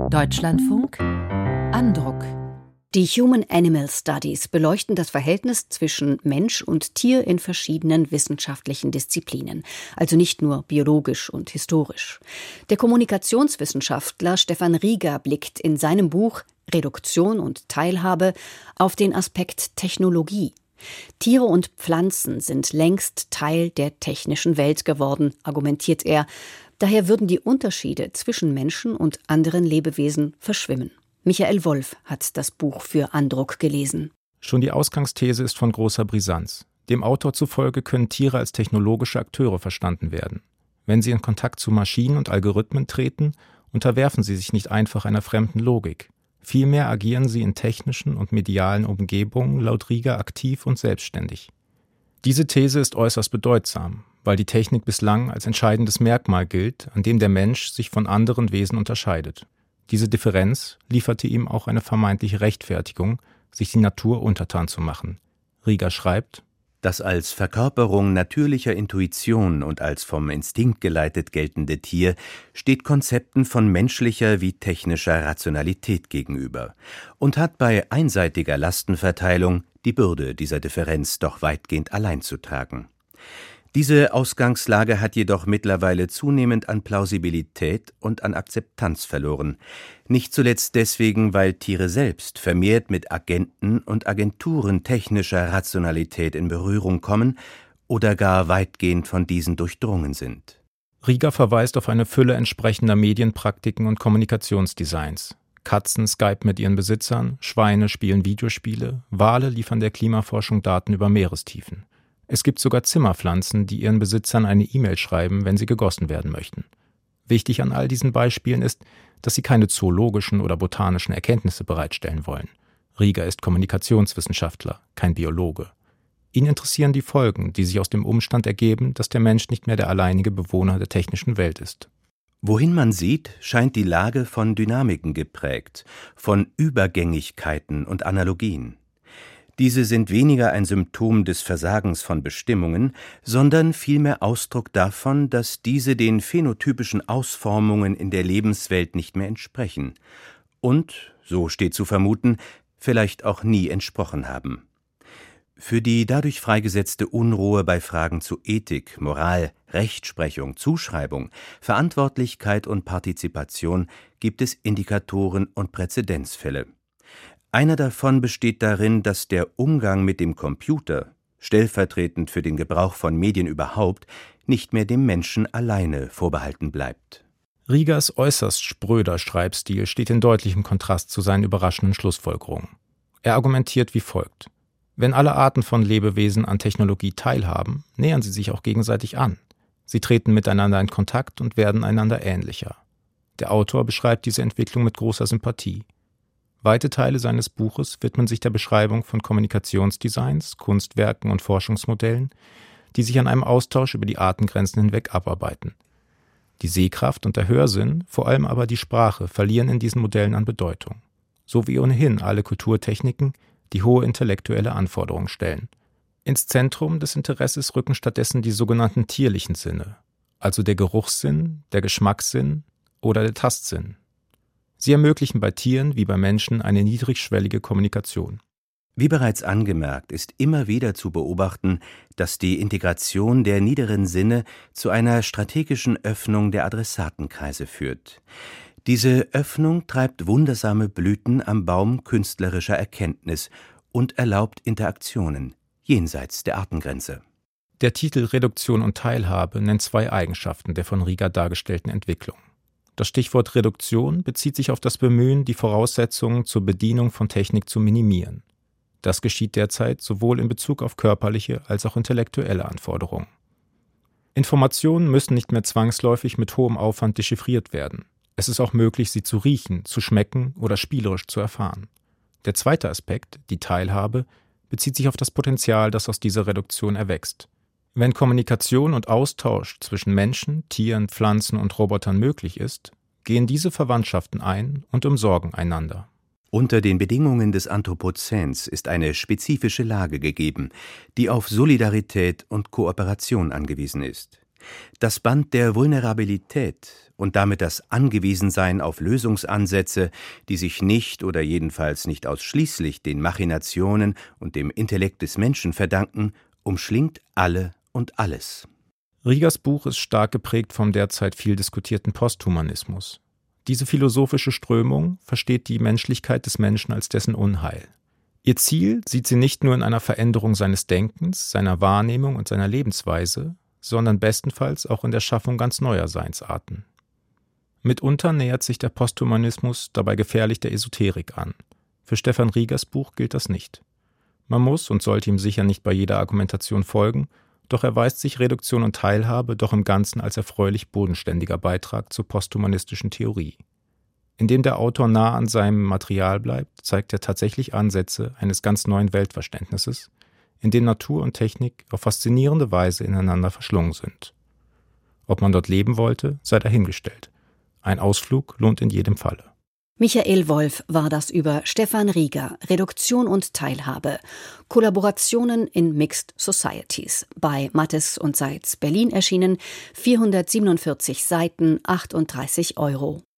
Deutschlandfunk Andruck. Die Human Animal Studies beleuchten das Verhältnis zwischen Mensch und Tier in verschiedenen wissenschaftlichen Disziplinen, also nicht nur biologisch und historisch. Der Kommunikationswissenschaftler Stefan Rieger blickt in seinem Buch Reduktion und Teilhabe auf den Aspekt Technologie. Tiere und Pflanzen sind längst Teil der technischen Welt geworden, argumentiert er. Daher würden die Unterschiede zwischen Menschen und anderen Lebewesen verschwimmen. Michael Wolf hat das Buch für Andruck gelesen. Schon die Ausgangsthese ist von großer Brisanz. Dem Autor zufolge können Tiere als technologische Akteure verstanden werden. Wenn sie in Kontakt zu Maschinen und Algorithmen treten, unterwerfen sie sich nicht einfach einer fremden Logik. Vielmehr agieren sie in technischen und medialen Umgebungen laut Rieger aktiv und selbstständig. Diese These ist äußerst bedeutsam, weil die Technik bislang als entscheidendes Merkmal gilt, an dem der Mensch sich von anderen Wesen unterscheidet. Diese Differenz lieferte ihm auch eine vermeintliche Rechtfertigung, sich die Natur untertan zu machen. Rieger schreibt: Das als Verkörperung natürlicher Intuition und als vom Instinkt geleitet geltende Tier steht Konzepten von menschlicher wie technischer Rationalität gegenüber und hat bei einseitiger Lastenverteilung die Bürde dieser Differenz doch weitgehend allein zu tragen. Diese Ausgangslage hat jedoch mittlerweile zunehmend an Plausibilität und an Akzeptanz verloren. Nicht zuletzt deswegen, weil Tiere selbst vermehrt mit Agenten und Agenturen technischer Rationalität in Berührung kommen oder gar weitgehend von diesen durchdrungen sind. Rieger verweist auf eine Fülle entsprechender Medienpraktiken und Kommunikationsdesigns. Katzen skypen mit ihren Besitzern, Schweine spielen Videospiele, Wale liefern der Klimaforschung Daten über Meerestiefen. Es gibt sogar Zimmerpflanzen, die ihren Besitzern eine E-Mail schreiben, wenn sie gegossen werden möchten. Wichtig an all diesen Beispielen ist, dass sie keine zoologischen oder botanischen Erkenntnisse bereitstellen wollen. Rieger ist Kommunikationswissenschaftler, kein Biologe. Ihn interessieren die Folgen, die sich aus dem Umstand ergeben, dass der Mensch nicht mehr der alleinige Bewohner der technischen Welt ist. Wohin man sieht, scheint die Lage von Dynamiken geprägt, von Übergängigkeiten und Analogien. Diese sind weniger ein Symptom des Versagens von Bestimmungen, sondern vielmehr Ausdruck davon, dass diese den phänotypischen Ausformungen in der Lebenswelt nicht mehr entsprechen und, so steht zu vermuten, vielleicht auch nie entsprochen haben. Für die dadurch freigesetzte Unruhe bei Fragen zu Ethik, Moral, Rechtsprechung, Zuschreibung, Verantwortlichkeit und Partizipation gibt es Indikatoren und Präzedenzfälle. Einer davon besteht darin, dass der Umgang mit dem Computer, stellvertretend für den Gebrauch von Medien überhaupt, nicht mehr dem Menschen alleine vorbehalten bleibt. Riegers äußerst spröder Schreibstil steht in deutlichem Kontrast zu seinen überraschenden Schlussfolgerungen. Er argumentiert wie folgt: Wenn alle Arten von Lebewesen an Technologie teilhaben, nähern sie sich auch gegenseitig an. Sie treten miteinander in Kontakt und werden einander ähnlicher. Der Autor beschreibt diese Entwicklung mit großer Sympathie. Weite Teile seines Buches widmen sich der Beschreibung von Kommunikationsdesigns, Kunstwerken und Forschungsmodellen, die sich an einem Austausch über die Artengrenzen hinweg abarbeiten. Die Sehkraft und der Hörsinn, vor allem aber die Sprache, verlieren in diesen Modellen an Bedeutung. So wie ohnehin alle Kulturtechniken, die hohe intellektuelle Anforderungen stellen. Ins Zentrum des Interesses rücken stattdessen die sogenannten tierlichen Sinne, also der Geruchssinn, der Geschmackssinn oder der Tastsinn. Sie ermöglichen bei Tieren wie bei Menschen eine niedrigschwellige Kommunikation. Wie bereits angemerkt, ist immer wieder zu beobachten, dass die Integration der niederen Sinne zu einer strategischen Öffnung der Adressatenkreise führt. Diese Öffnung treibt wundersame Blüten am Baum künstlerischer Erkenntnis und erlaubt Interaktionen jenseits der Artengrenze. Der Titel Reduktion und Teilhabe nennt zwei Eigenschaften der von Rieger dargestellten Entwicklung. Das Stichwort Reduktion bezieht sich auf das Bemühen, die Voraussetzungen zur Bedienung von Technik zu minimieren. Das geschieht derzeit sowohl in Bezug auf körperliche als auch intellektuelle Anforderungen. Informationen müssen nicht mehr zwangsläufig mit hohem Aufwand dechiffriert werden. Es ist auch möglich, sie zu riechen, zu schmecken oder spielerisch zu erfahren. Der zweite Aspekt, die Teilhabe, bezieht sich auf das Potenzial, das aus dieser Reduktion erwächst. Wenn Kommunikation und Austausch zwischen Menschen, Tieren, Pflanzen und Robotern möglich ist, gehen diese Verwandtschaften ein und umsorgen einander. Unter den Bedingungen des Anthropozäns ist eine spezifische Lage gegeben, die auf Solidarität und Kooperation angewiesen ist. Das Band der Vulnerabilität und damit das Angewiesensein auf Lösungsansätze, die sich nicht oder jedenfalls nicht ausschließlich den Machinationen und dem Intellekt des Menschen verdanken, umschlingt alle und alles. Riegers Buch ist stark geprägt vom derzeit viel diskutierten Posthumanismus. Diese philosophische Strömung versteht die Menschlichkeit des Menschen als dessen Unheil. Ihr Ziel sieht sie nicht nur in einer Veränderung seines Denkens, seiner Wahrnehmung und seiner Lebensweise, sondern bestenfalls auch in der Schaffung ganz neuer Seinsarten. Mitunter nähert sich der Posthumanismus dabei gefährlich der Esoterik an. Für Stefan Riegers Buch gilt das nicht. Man muss und sollte ihm sicher nicht bei jeder Argumentation folgen, doch erweist sich Reduktion und Teilhabe doch im Ganzen als erfreulich bodenständiger Beitrag zur posthumanistischen Theorie. Indem der Autor nah an seinem Material bleibt, zeigt er tatsächlich Ansätze eines ganz neuen Weltverständnisses, in dem Natur und Technik auf faszinierende Weise ineinander verschlungen sind. Ob man dort leben wollte, sei dahingestellt. Ein Ausflug lohnt in jedem Falle. Michael Wolf war das über Stefan Rieger, Reduktion und Teilhabe, Kollaborationen in Mixed Societies, bei Mattes und Seitz Berlin erschienen, 447 Seiten, 38 €.